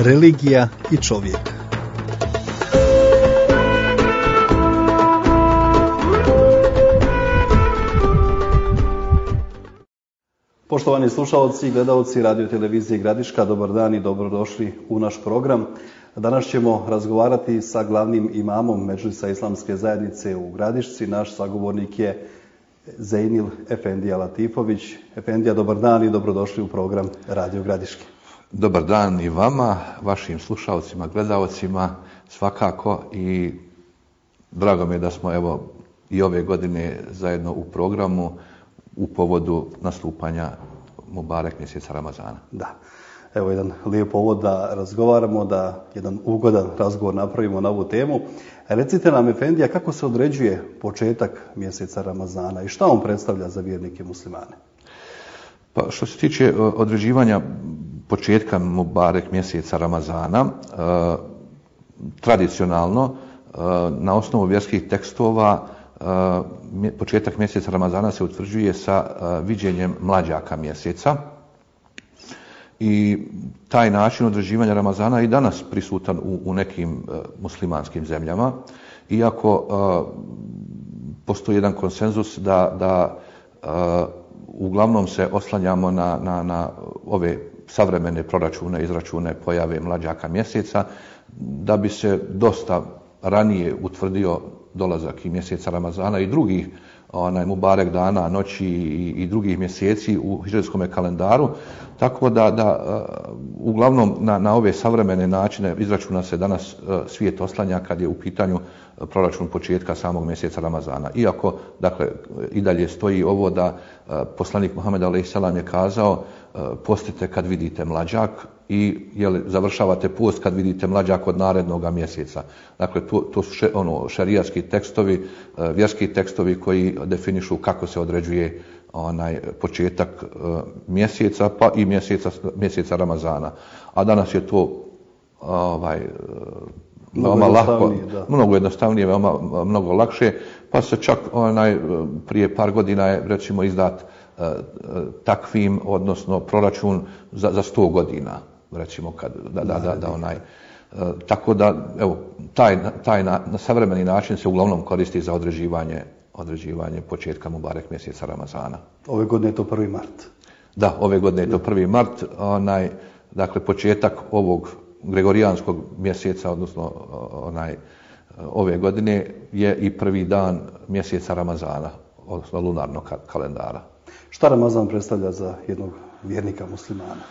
religija i čovjek. Poštovani slušalci i gledalci radio televizije Gradiška, dobar dan i dobrodošli u naš program. Danas ćemo razgovarati sa glavnim imamom Medžlisa Islamske zajednice u Gradišci. Naš sagovornik je Zejnil Efendija Latifović. Efendija, dobar dan i dobrodošli u program Radio Gradiške. Dobar dan i vama, vašim slušalcima, gledalcima, svakako, i drago mi je da smo evo i ove godine zajedno u programu u povodu nastupanja Mubarek mjeseca Ramazana. Da, evo jedan lijep povod da razgovaramo, da jedan ugodan razgovor napravimo na ovu temu. Recite nam, Efendija, kako se određuje početak mjeseca Ramazana i šta on predstavlja za vjernike muslimane? Pa što se tiče određivanja početka Mubarek mjeseca Ramazana, tradicionalno na osnovu vjerskih tekstova početak mjeseca Ramazana se utvrđuje sa viđenjem mlađaka mjeseca i taj način određivanja Ramazana je i danas prisutan u nekim muslimanskim zemljama, iako postoji jedan konsenzus da uglavnom se oslanjamo na ove savremene proračune, izračune pojave mlađaka mjeseca, da bi se dosta ranije utvrdio dolazak i mjeseca Ramazana i drugih Mubarek dana, noći i drugih mjeseci u hidžretskom kalendaru, tako da uglavnom na ove savremene načine izračuna se danas svijet oslanja kad je u pitanju proračun početka samog mjeseca Ramazana. Iako, dakle, i dalje stoji ovo da poslanik Muhammed a.s. je kazao postite kad vidite mlađak i završavate post kad vidite mlađak od narednog mjeseca. Dakle, to su šerijatski tekstovi, vjerski tekstovi koji definišu kako se određuje početak mjeseca, pa i mjeseca Ramazana. A danas je to veoma lako, mnogo jednostavnije, mnogo lakše, pa se čak prije par godina je recimo izdat takvim, odnosno proračun za 100 godina, recimo tako da evo taj savremeni način se uglavnom koristi za određivanje početka Mubarek mjeseca Ramazana. Ove godine je to 1. mart. Da, ove godine je to 1. mart, dakle početak ovog gregorijanskog mjeseca, odnosno ove godine je i prvi dan mjeseca Ramazana, odnosno lunarnog kalendara. Šta Ramazan predstavlja za jednog vjernika muslimana?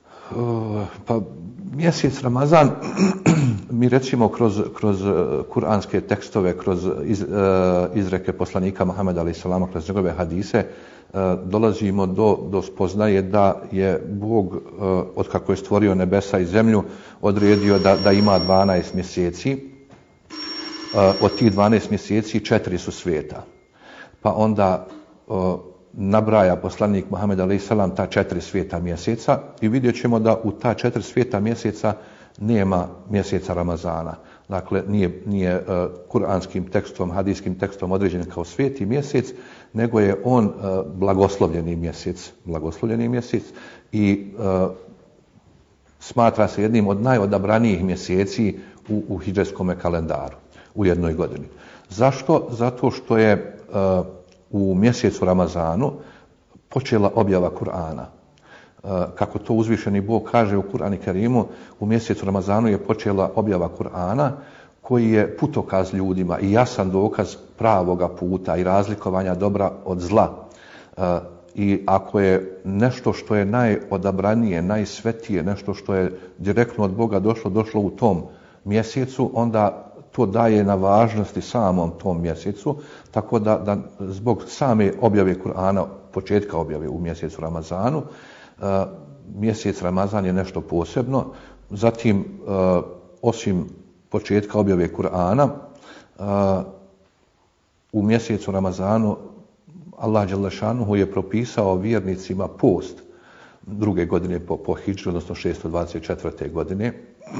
Pa mjesec Ramazan, mi recimo kroz kuranske tekstove, kroz izreke poslanika Muhameda a.s. kroz njegove hadise, dolazimo do spoznaje da je Bog, otkako je stvorio nebesa i zemlju, odredio da ima 12 mjeseci. Od tih 12 mjeseci 4 su sveta. Pa onda nabraja poslanik Muhammed a.s. ta 4 sveta mjeseca i vidjet ćemo da u ta 4 sveta mjeseca nema mjeseca Ramazana. Dakle, nije kuranskim tekstom, hadijskim tekstom određen kao sveti mjesec, nego je on blagoslovljeni mjesec i smatra se jednim od najodabranijih mjeseci u hidžretskom kalendaru u jednoj godini. Zašto? Zato što je u mjesecu Ramazanu počela objava Kur'ana. Kako to uzvišeni Bog kaže u Kur'anu Kerimu, u mjesecu Ramazanu je počela objava Kur'ana koji je putokaz ljudima i jasan dokaz pravoga puta i razlikovanja dobra od zla. I ako je nešto što je najodabranije, najsvetije, nešto što je direktno od Boga došlo u tom mjesecu, onda to daje na važnosti samom tom mjesecu, tako da zbog same objave Kur'ana, početka objave u mjesecu Ramazanu, mjesec Ramazan je nešto posebno. Zatim, osim početka objave Kur'ana, u mjesecu Ramazanu Allah dželle šanuhu je propisao vjernicima post druge godine po hidžri, odnosno 624. godine.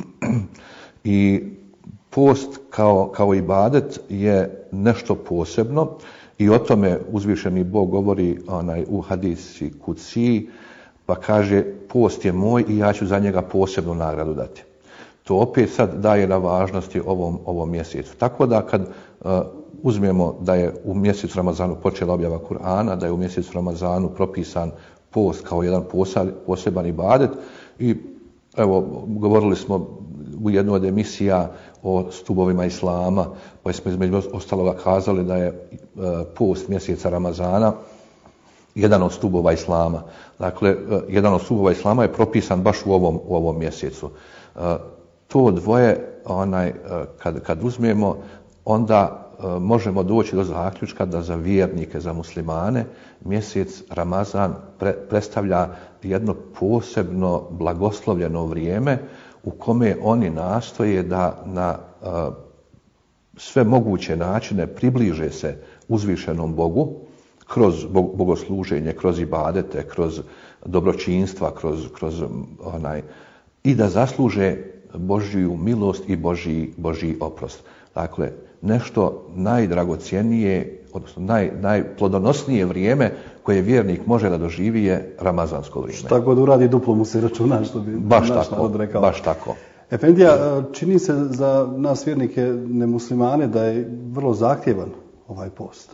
I post kao ibadet je nešto posebno i o tome uzvišeni Bog govori u hadisi Kudsi, pa kaže post je moj i ja ću za njega posebnu nagradu dati. to opet sad daje na važnosti ovom mjesecu. Tako da kad uzmemo da je u mjesecu Ramazanu počela objava Kur'ana, da je u mjesecu Ramazanu propisan post kao jedan poseban ibadet i evo, govorili smo u jednoj od emisija o stubovima Islama, pa smo između ostaloga kazali da je post mjeseca Ramazana jedan od stubova Islama. Dakle, jedan od stubova Islama je propisan baš u ovom mjesecu. To dvoje, kad uzmemo, onda možemo doći do zaključka da za vjernike, za muslimane, mjesec Ramazan predstavlja jedno posebno blagoslovljeno vrijeme u kome oni nastoje da na sve moguće načine približe se uzvišenom Bogu, kroz bogosluženje, kroz ibadete, kroz dobročinstva, kroz i da zasluže Božju milost i Božji oprost. Dakle, nešto najdragocjenije, odnosno najplodonosnije vrijeme koje vjernik može da doživi je ramazansko vrijeme. Šta god uradi, duplo mu se računa, što bi naš narod rekao. Baš tako. Efendija, čini se za nas vjernike nemuslimane da je vrlo zahtjevan ovaj post.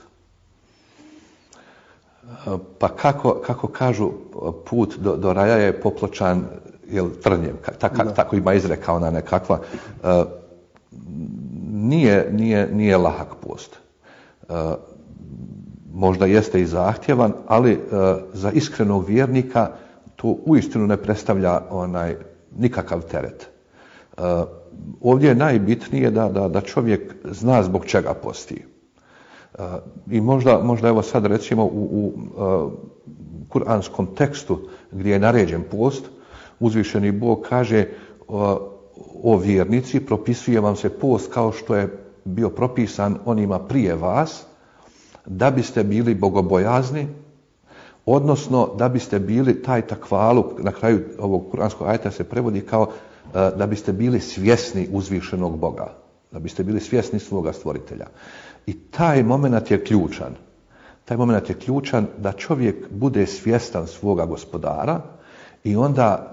Pa kako kažu, put do raja je popločan trnjem, tako ima izreka ona nekakva. Nije lahak post. Možda jeste i zahtjevan, ali za iskrenog vjernika to uistinu ne predstavlja nikakav teret. Ovdje je najbitnije da čovjek zna zbog čega posti. I možda evo sad recimo u kuranskom tekstu gdje je naređen post, uzvišeni Bog kaže: o vjernici, propisuje vam se post kao što je bio propisan onima prije vas, da biste bili bogobojazni, odnosno da biste bili taj takvaluk, na kraju ovog kuranskog ajeta se prevodi kao da biste bili svjesni uzvišenog Boga, da biste bili svjesni svoga stvoritelja. I taj moment je ključan. Taj moment je ključan da čovjek bude svjestan svoga gospodara i onda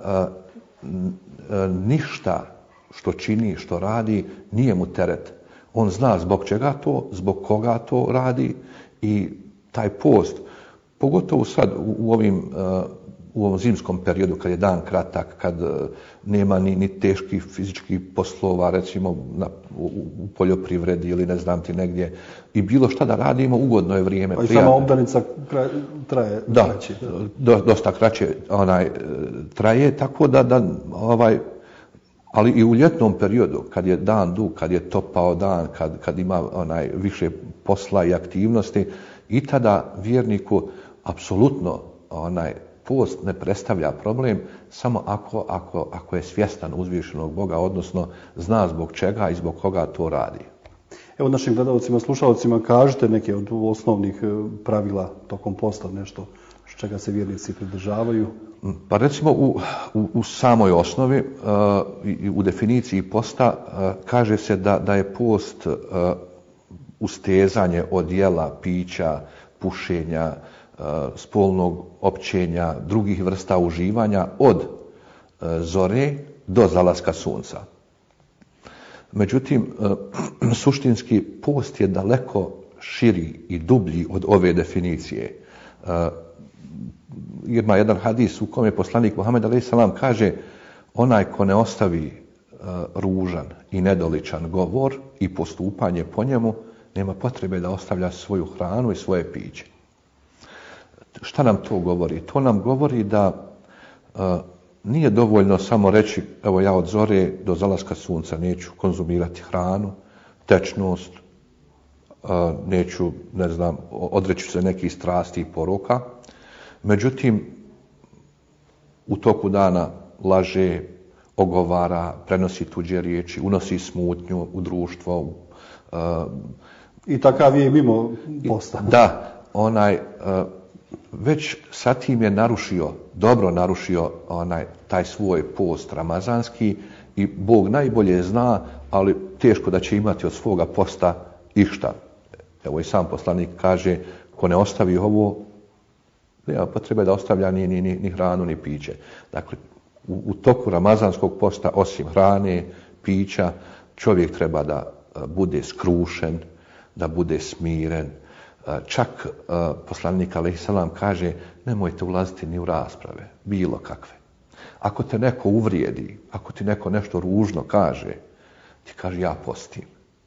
ništa što čini, što radi, nije mu teret. On zna zbog čega to, zbog koga to radi i taj post, pogotovo sad u ovom zimskom periodu kad je dan kratak, kad nema ni teških fizičkih poslova, recimo u poljoprivredi ili ne znam ti negdje, i bilo šta da radimo, ugodno je vrijeme. A i sama obdanica traje kraće. Dosta kraće traje, tako da ali i u ljetnom periodu, kad je dan dug, kad je topao dan, kad ima više posla i aktivnosti, i tada vjerniku apsolutno post ne predstavlja problem, samo ako je svjestan uzvišenog Boga, odnosno zna zbog čega i zbog koga to radi. Evo našim gledalcima, slušalcima, kažite neke od osnovnih pravila tokom posta, nešto s čega se vjernici pridržavaju. Pa recimo u samoj osnovi, u definiciji posta, kaže se da je post ustezanje od jela, pića, pušenja, spolnog općenja, drugih vrsta uživanja od zore do zalaska sunca. Međutim, suštinski post je daleko širi i dublji od ove definicije. Ima jedan hadis u kome poslanik Muhammed a.s. kaže: onaj ko ne ostavi ružan i nedoličan govor i postupanje po njemu, nema potrebe da ostavlja svoju hranu i svoje piće. Šta nam to govori? To nam govori da nije dovoljno samo reći: evo, ja od zore do zalaska sunca neću konzumirati hranu, tečnost, neću, odreći se nekih strasti i poroka. Međutim, u toku dana laže, ogovara, prenosi tuđe riječi, unosi smutnju u društvo. I takav je i mimo posta. Da, već sa tim je dobro narušio taj svoj post ramazanski i Bog najbolje zna, ali teško da će imati od svoga posta išta. Evo i sam poslanik kaže: ko ne ostavi ovo, nema potrebe da ostavlja ni hranu ni piće. Dakle, u toku ramazanskog posta, osim hrane, pića, čovjek treba da bude skrušen, da bude smiren. Čak poslanik alejhiselam kaže nemojte ulaziti ni u rasprave, bilo kakve. Ako te neko uvrijedi, ako ti neko nešto ružno kaže, ti kaže ja postim.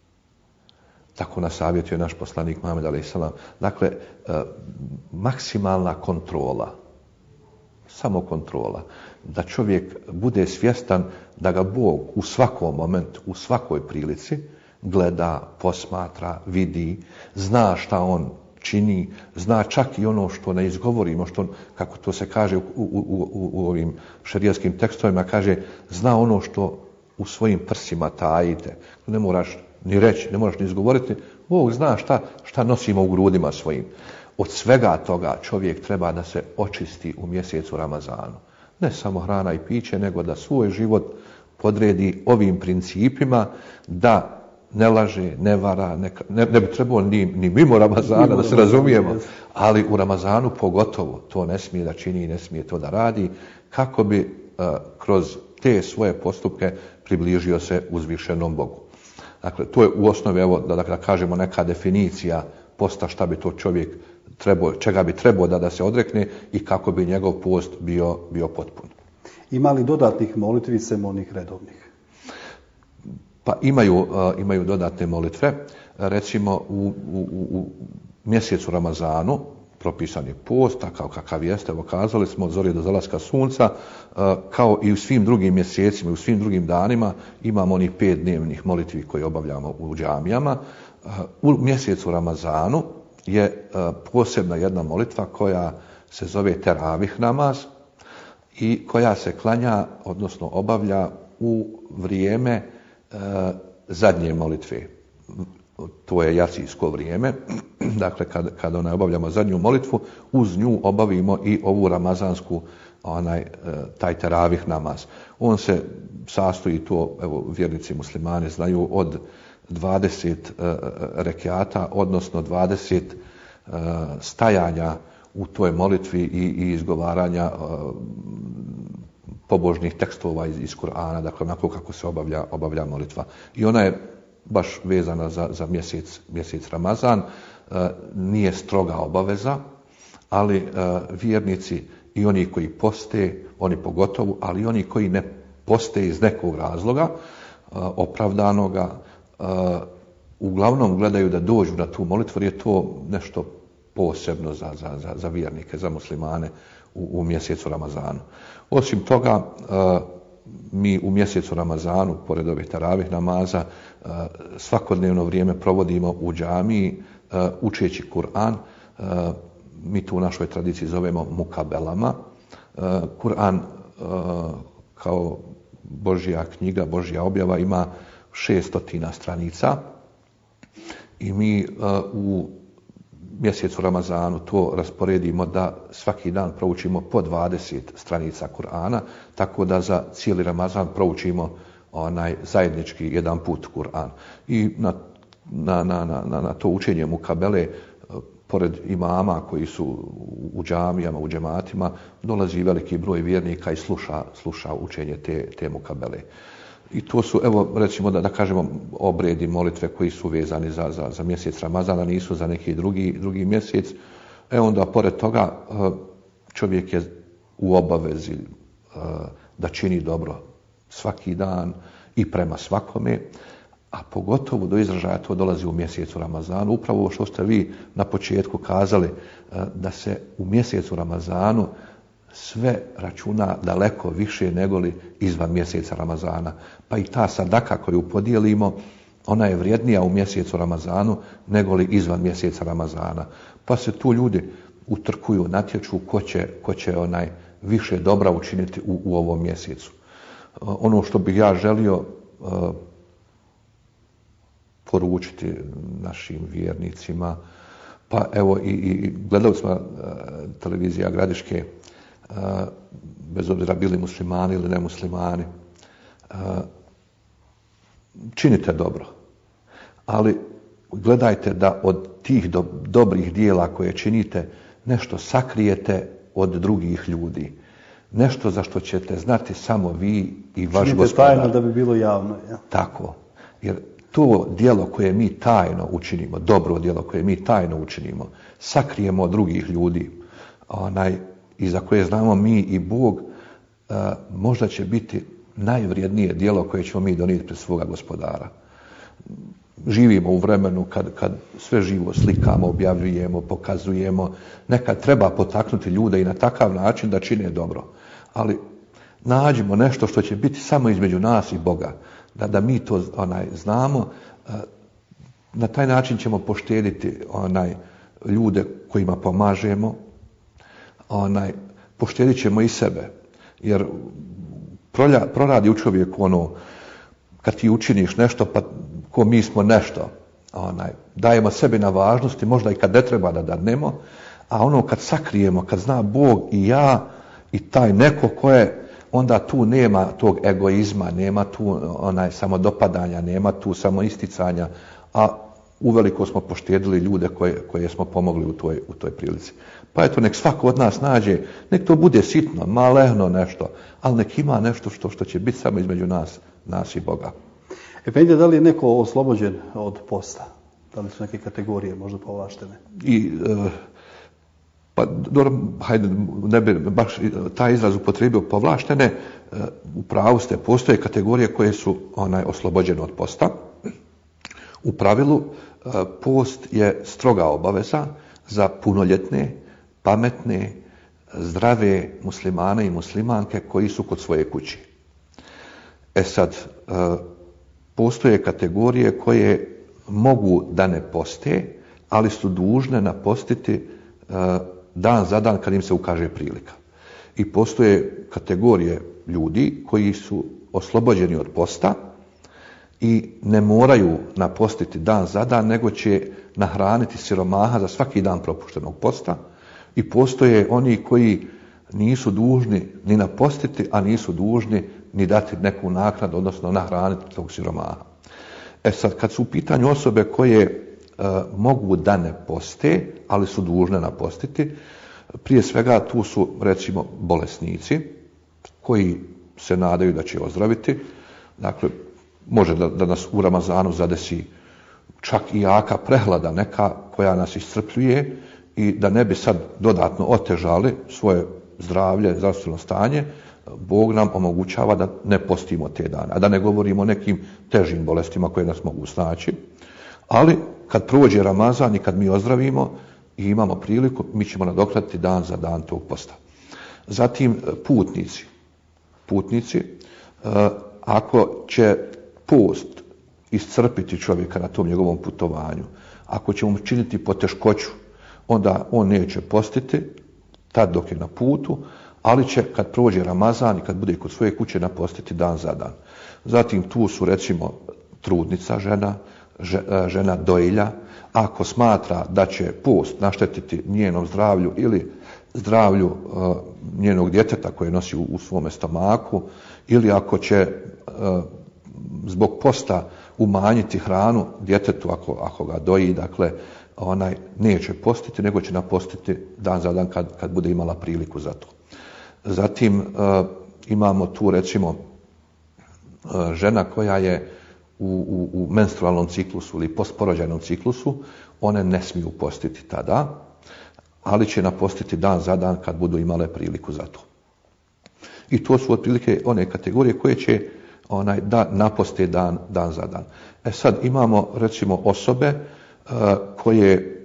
Tako nas savjetuje naš poslanik Muhammed alejhiselam. Dakle, maksimalna kontrola, samo kontrola, da čovjek bude svjestan da ga Bog u svakom momentu, u svakoj prilici gleda, posmatra, vidi, zna šta on čini, zna čak i ono što ne izgovorimo, što, kako to se kaže u ovim šerijskim tekstovima, kaže zna ono što u svojim prsima tajite. Ne moraš ni reći, ne moraš ni izgovoriti. Bog zna šta nosimo u grudima svojim. Od svega toga čovjek treba da se očisti u mjesecu Ramazanu. Ne samo hrana i piće, nego da svoj život podredi ovim principima, da ne laže, ne vara, ne bi trebalo ni mimo Ramazana, da se razumijemo, ali u Ramazanu pogotovo to ne smije da čini i ne smije to da radi, kako bi kroz te svoje postupke približio se uzvišenom Bogu. Dakle, to je u osnovi, evo, da kažemo neka definicija posta, šta bi to čovjek trebao, čega bi trebao da se odrekne i kako bi njegov post bio potpun. Ima li dodatnih molitvi sem onih redovnih? Pa imaju dodatne molitve. Recimo u mjesecu Ramazanu propisan je post, takav kakav jeste, evo kazali smo od zore do zalaska sunca, kao i u svim drugim mjesecima i u svim drugim danima imamo onih 5 dnevnih molitvi koje obavljamo u džamijama. U mjesecu Ramazanu je posebna jedna molitva koja se zove teravih namaz i koja se klanja, odnosno obavlja u vrijeme zadnje molitve. To je jacijsko vrijeme. Dakle, kada obavljamo zadnju molitvu, uz nju obavimo i ovu ramazansku, taj teravih namaz. On se sastoji, to evo vjernici muslimani znaju, od 20 rekiata, odnosno 20 stajanja u toj molitvi i izgovaranja pobožnih tekstova iz Kur'ana, dakle onako kako se obavlja molitva. I ona je baš vezana za mjesec Ramazan, nije stroga obaveza, ali vjernici i oni koji poste, oni pogotovo, ali i oni koji ne poste iz nekog razloga opravdanoga, uglavnom gledaju da dođu na tu molitvu, jer je to nešto posebno za vjernike, za muslimane u mjesecu Ramazanu. Osim toga, mi u mjesecu Ramazanu, pored ovih teravih namaza, svakodnevno vrijeme provodimo u džamiji učeći Kur'an. Mi tu u našoj tradiciji zovemo mukabelama. Kur'an kao Božja knjiga, Božja objava ima 600 stranica i mi u mjesecu Ramazanu to rasporedimo da svaki dan proučimo po 20 stranica Kur'ana, tako da za cijeli Ramazan proučimo zajednički jedan put Kur'an. I na to učenje mukabele, pored imama koji su u džamijama, u džematima, dolazi veliki broj vjernika i sluša učenje te mukabele. I to su, evo, recimo da kažemo, obredi, molitve koji su vezani za mjesec Ramazana, nisu za neki drugi mjesec. Onda, pored toga, čovjek je u obavezi da čini dobro svaki dan i prema svakome, a pogotovo do izražaja to dolazi u mjesecu Ramazanu. Upravo što ste vi na početku kazali, da se u mjesecu Ramazanu sve računa daleko više negoli izvan mjeseca Ramazana. Pa i ta sadaka koju podijelimo, ona je vrijednija u mjesecu Ramazanu negoli izvan mjeseca Ramazana. Pa se tu ljudi utrkuju, natječu ko će više dobra učiniti u ovom mjesecu. Ono što bih ja želio poručiti našim vjernicima, pa evo i gledalcima televizija Gradiške, bez obzira bili muslimani ili nemuslimani, činite dobro, ali gledajte da od tih dobrih dijela koje činite nešto sakrijete od drugih ljudi. nešto za što ćete znati samo vi i vaš činite gospodar. tajno da bi bilo javno. Ja. Tako. Jer to djelo koje mi tajno učinimo, dobro djelo koje mi tajno učinimo, sakrijemo od drugih ljudi, i za koje znamo mi i Bog, možda će biti najvrijednije djelo koje ćemo mi donijeti pred svoga gospodara. Živimo u vremenu kad sve živo slikamo, objavljujemo, pokazujemo. Nekad treba potaknuti ljude i na takav način da čine dobro. Ali nađimo nešto što će biti samo između nas i Boga. Da mi to znamo. Na taj način ćemo poštediti ljude kojima pomažemo. Poštedit ćemo i sebe. Jer proradi u čovjeku kad ti učiniš nešto, pa ko mi smo nešto, dajemo sebi na važnosti, možda i kad ne treba da dadnemo, a kad sakrijemo, kad zna Bog i ja i taj neko ko je, onda tu nema tog egoizma, nema tu samodopadanja, nema tu samoisticanja, a uveliko smo poštedili ljude koje smo pomogli u toj prilici. Pa eto, nek svako od nas nađe, nek to bude sitno, malehno nešto, ali nek ima nešto što će biti samo između nas i Boga. Efendija, da li je neko oslobođen od posta? Da li su neke kategorije možda povlaštene? Hajde, ne bi baš taj izraz upotrijebio povlaštene, u pravu ste, postoje kategorije koje su oslobođene od posta. U pravilu, post je stroga obaveza za punoljetne, pametne, zdrave muslimane i muslimanke koji su kod svoje kući. Sad, postoje kategorije koje mogu da ne poste, ali su dužne napostiti dan za dan kad im se ukaže prilika. I postoje kategorije ljudi koji su oslobođeni od posta i ne moraju napostiti dan za dan, nego će nahraniti siromaha za svaki dan propuštenog posta. I postoje oni koji nisu dužni ni napostiti, a nisu dužni ni dati neku naknadu, odnosno nahraniti tog siromaha. Sad, kad su u pitanju osobe koje mogu da ne poste, ali su dužne napostiti, prije svega tu su recimo bolesnici koji se nadaju da će ozdraviti. Dakle, može da nas u Ramazanu zadesi čak i jaka prehlada neka koja nas iscrpljuje i da ne bi sad dodatno otežali svoje zdravlje, zdravstveno stanje, Bog nam omogućava da ne postimo te dane. A da ne govorimo o nekim težim bolestima koje nas mogu snaći. Ali kad prođe Ramazan i kad mi ozdravimo i imamo priliku, mi ćemo nadoknaditi dan za dan tog posta. Zatim putnici, ako će post iscrpiti čovjeka na tom njegovom putovanju, ako će mu činiti poteškoću, onda on neće postiti tad dok je na putu, ali će kad prođe Ramazan i kad bude kod svoje kuće napostiti dan za dan. Zatim tu su recimo trudnica žena dojilja, ako smatra da će post naštetiti njenom zdravlju ili zdravlju njenog djeteta koje nosi u svome stomaku, ili ako će zbog posta umanjiti hranu djetetu ako ga doji, dakle neće postiti, nego će napostiti dan za dan kad bude imala priliku za to. Zatim imamo tu recimo žena koja je u menstrualnom ciklusu ili postporođajnom ciklusu, one ne smiju postiti tada, ali će napostiti dan za dan kad budu imale priliku za to. I to su otprilike one kategorije koje će da naposte dan za dan. Sad imamo recimo osobe koje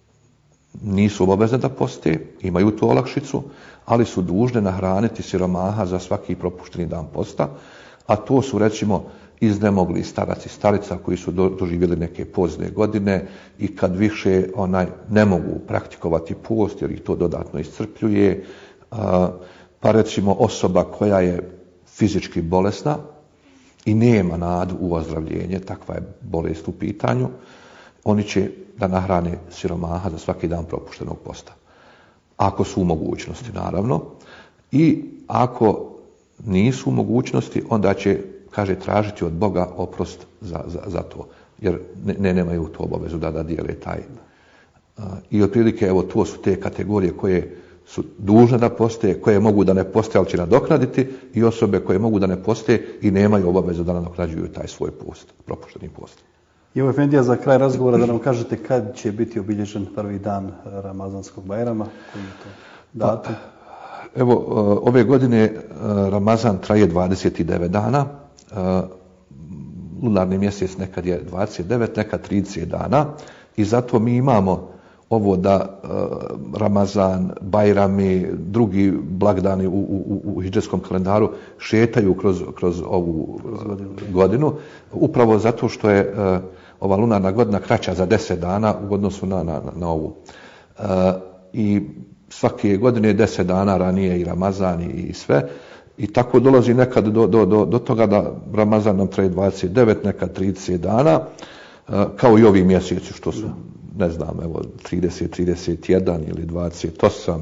nisu obavezne da poste, imaju tu olakšicu, ali su dužne nahraniti siromaha za svaki propušteni dan posta, a to su recimo iznemogli starac i starica koji su doživjeli neke pozne godine i kad više ne mogu praktikovati post jer ih to dodatno iscrpljuje, pa recimo osoba koja je fizički bolesna i nema nadu u ozdravljenje, takva je bolest u pitanju, oni će da nahrane siromaha za svaki dan propuštenog posta. Ako su u mogućnosti, naravno. I ako nisu u mogućnosti, onda će, kaže, tražiti od Boga oprost za to. Jer nemaju tu obavezu da dijele taj. I otprilike, evo, to su te kategorije koje su dužne da poste, koje mogu da ne poste, ali će nadoknaditi, i osobe koje mogu da ne poste i nemaju obavezu da nadoknađuju taj svoj post, propušteni post. I evo, efendija, za kraj razgovora da nam kažete kad će biti obilježen prvi dan Ramazanskog Bajrama, koji je to datum? Evo, ove godine Ramazan traje 29 dana, lunarni mjesec nekad je 29, nekad 30 dana, i zato mi imamo ovo da Ramazan, Bajrami, drugi blagdani u hidžetskom kalendaru šetaju kroz ovu godinu, upravo zato što je ova lunarna godina kraća za 10 dana u odnosu na ovu. I svake godine 10 dana ranije i Ramazan i sve. I tako dolazi nekad do toga da Ramazan nam traje 29, nekad 30 dana, kao i ovi mjeseci što su, ne znam, evo 30, 31 ili 28.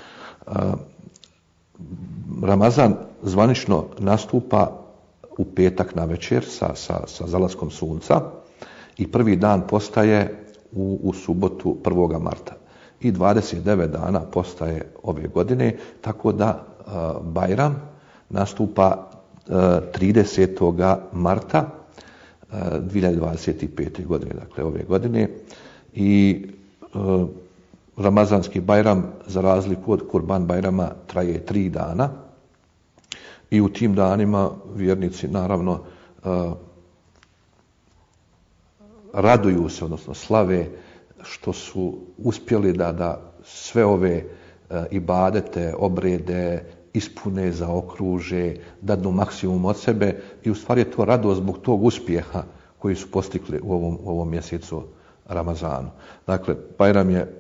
Ramazan zvanično nastupa u petak na večer sa zalaskom sunca i prvi dan postaje u subotu 1. marta. I 29 dana postaje ove godine, tako da Bajram nastupa 30. marta 2025. godine, dakle ove godine. I Ramazanski Bajram, za razliku od Kurban Bajrama, traje 3 dana. I u tim danima vjernici naravno raduju se, odnosno slave, što su uspjeli da sve ove ibadete, obrede ispune, zaokruže, dadnu maksimum od sebe, i u stvari je to radost zbog tog uspjeha koji su postigli u ovom mjesecu Ramazanu. Dakle, Bajram je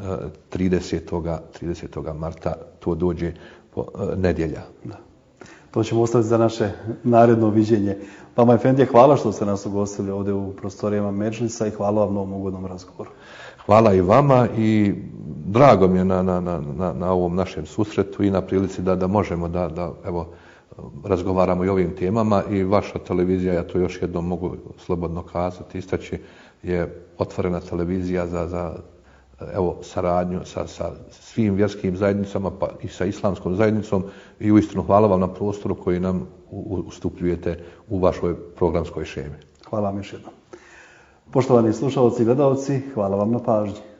30. marta, to dođe nedjelja. Da. To ćemo ostaviti za naše naredno viđenje. Vama, efendije, hvala što ste nas ugostili ovdje u prostorijama Medžlisa i hvala vam na ovom ugodnom razgovoru. Hvala i vama, i drago mi je na ovom našem susretu i na prilici da možemo da evo, razgovaramo i o ovim temama. I vaša televizija, ja to još jednom mogu slobodno kazati, istaći, je otvorena televizija za evo, saradnju sa svim vjerskim zajednicama, pa i sa islamskom zajednicom, i uistinu hvala vam na prostoru koji nam ustupljujete u vašoj programskoj šemi. Hvala vam još jednom. Poštovani slušalci i gledalci, hvala vam na pažnji.